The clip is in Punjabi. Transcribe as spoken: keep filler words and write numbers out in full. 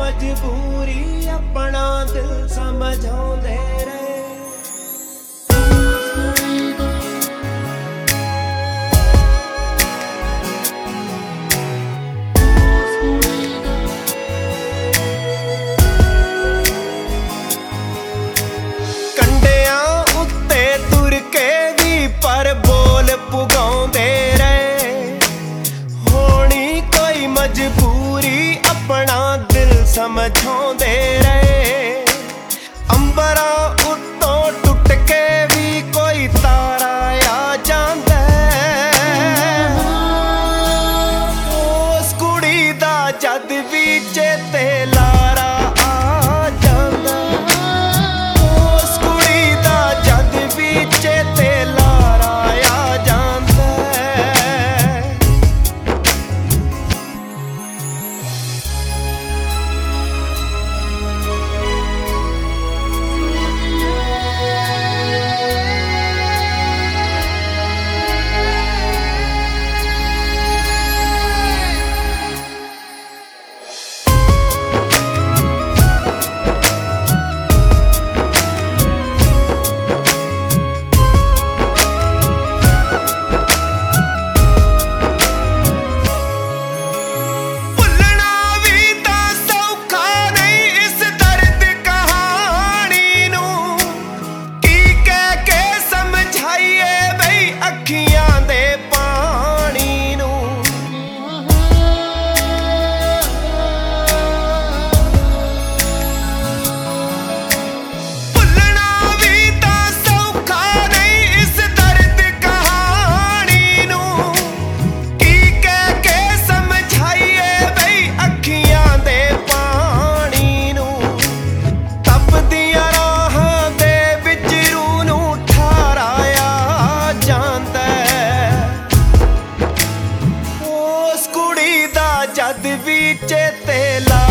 ਮਜਬੂਰੀ ਆਪਣਾ ਦਿਲ ਸਮਝਾਉਂਦੇ ਰਹੇ। ਮਜਬੂਰੀ ਆਪਣਾ ਦਿਲ ਸਮਝਾਉਂਦੇ ਰਹੇ। ਅੰਬਰਾਂ ਉੱਤੋਂ ਟੁੱਟ ਕੇ ਵੀ ਕੋਈ ਤਾਰਾ ਆ ਜਾਂਦਾ। ਉਸ ਕੁੜੀ ਦਾ ਜਦ ਵੀ ਚੇਤੇ ਲਾਰਾ ਆ ਜਾਂਦਾ। ਉਸ ਕੁੜੀ ਦਾ ਜਦ ਵੀ ਚੇਤੇ ਲਾਰਾ ਆ ਜਾਂਦਾ। ਅੱਖੀਆਂ ਦੇ ਪਾਣੀ ਨੂੰ ਭੁੱਲਣਾ ਵੀ ਤਾਂ ਸੌਖਾ ਨਹੀਂ ਇਸ ਦਰਦ ਕਹਾਣੀ ਨੂੰ। ਕੀ ਕਹਿ ਕੇ ਸਮਝਾਈਏ ਬਈ ਅੱਖੀਆਂ ਦੇ ਪਾਣੀ ਨੂੰ। ਤਪਦੀਆਂ ਰਾਹਾਂ ਦੇ ਵਿੱਚ ਰੂਹ ਨੂੰ ਠਾਰਾਇਆ ਜਾਂਦਾ। ਉਸ ਕੁੜੀ ਦਾ ਜਦ ਵੀ ਚੇਤੇ ਲਾ